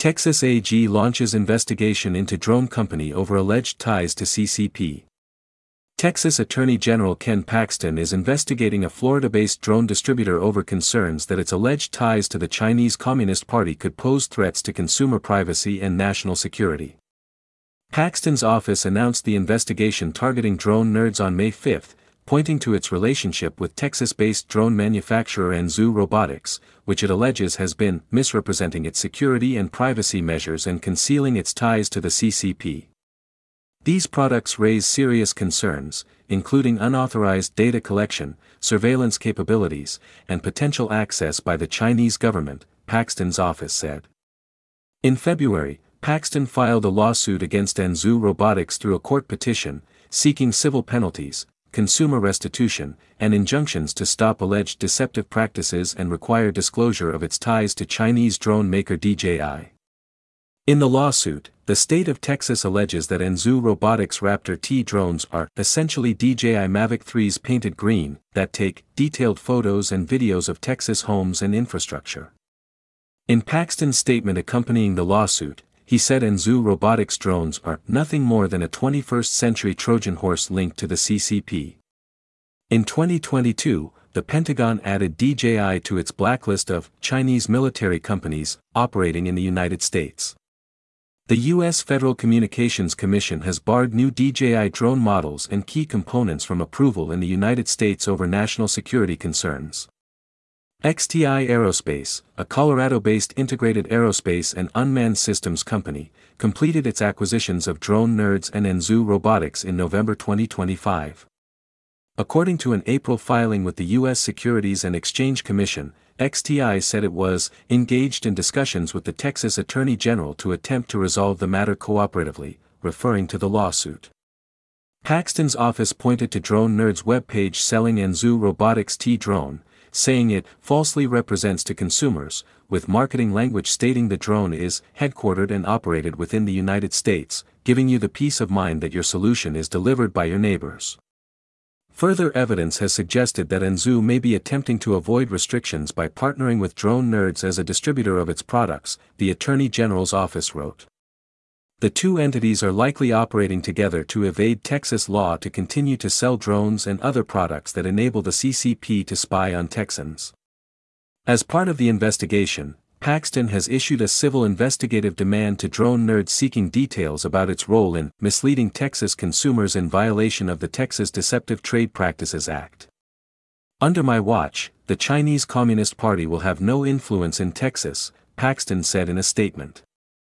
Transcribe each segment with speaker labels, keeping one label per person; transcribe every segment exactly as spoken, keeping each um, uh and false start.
Speaker 1: Texas A G launches investigation into drone company over alleged ties to C C P. Texas Attorney General Ken Paxton is investigating a Florida-based drone distributor over concerns that its alleged ties to the Chinese Communist Party could pose threats to consumer privacy and national security. Paxton's office announced the investigation targeting Drone Nerds on May fifth, pointing to its relationship with Texas-based drone manufacturer Anzu Robotics, which it alleges has been misrepresenting its security and privacy measures and concealing its ties to the C C P. These products raise serious concerns, including unauthorized data collection, surveillance capabilities, and potential access by the Chinese government, Paxton's office said. In February, Paxton filed a lawsuit against Anzu Robotics through a court petition, seeking civil penalties, consumer restitution, and injunctions to stop alleged deceptive practices and require disclosure of its ties to Chinese drone maker D J I. In the lawsuit, the state of Texas alleges that Anzu Robotics Raptor T drones are essentially D J I Mavic threes painted green that take detailed photos and videos of Texas homes and infrastructure. In Paxton's statement accompanying the lawsuit, he said Anzu Robotics drones are nothing more than a twenty-first century Trojan horse linked to the C C P. In twenty twenty-two, the Pentagon added D J I to its blacklist of Chinese military companies operating in the United States. The U S Federal Communications Commission has barred new D J I drone models and key components from approval in the United States over national security concerns. X T I Aerospace, a Colorado-based integrated aerospace and unmanned systems company, completed its acquisitions of Drone Nerds and Anzu Robotics in November twenty twenty-five. According to an April filing with the U S Securities and Exchange Commission, X T I said it was engaged in discussions with the Texas Attorney General to attempt to resolve the matter cooperatively, referring to the lawsuit. Paxton's office pointed to Drone Nerds' webpage selling Anzu Robotics T drone, saying it falsely represents to consumers, with marketing language stating the drone is headquartered and operated within the United States, giving you the peace of mind that your solution is delivered by your neighbors. Further evidence has suggested that Anzu may be attempting to avoid restrictions by partnering with Drone Nerds as a distributor of its products, the Attorney General's office wrote. The two entities are likely operating together to evade Texas law to continue to sell drones and other products that enable the C C P to spy on Texans. As part of the investigation, Paxton has issued a civil investigative demand to Drone Nerds seeking details about its role in misleading Texas consumers in violation of the Texas Deceptive Trade Practices Act. Under my watch, the Chinese Communist Party will have no influence in Texas, Paxton said in a statement.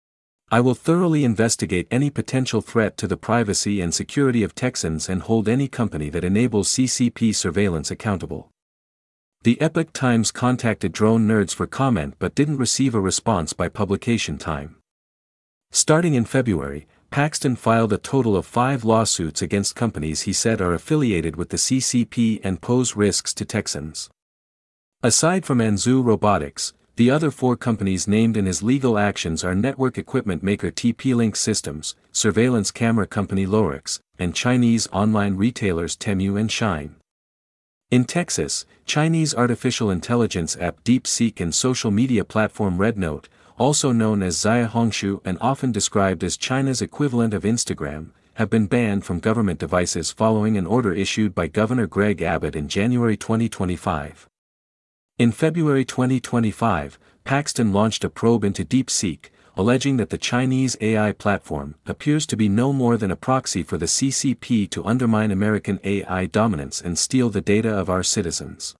Speaker 1: I will thoroughly investigate any potential threat to the privacy and security of Texans and hold any company that enables C C P surveillance accountable. The Epoch Times contacted Drone Nerds for comment but didn't receive a response by publication time. Starting in February, Paxton filed a total of five lawsuits against companies he said are affiliated with the C C P and pose risks to Texans. Aside from Anzu Robotics, the other four companies named in his legal actions are network equipment maker T P-Link Systems, surveillance camera company Lorix, and Chinese online retailers Temu and Shine. In Texas, Chinese artificial intelligence app DeepSeek and social media platform RedNote, also known as Xiaohongshu and often described as China's equivalent of Instagram, have been banned from government devices following an order issued by Governor Greg Abbott in January twenty twenty-five. In February twenty twenty-five, Paxton launched a probe into DeepSeek, alleging that the Chinese A I platform appears to be no more than a proxy for the C C P to undermine American A I dominance and steal the data of our citizens.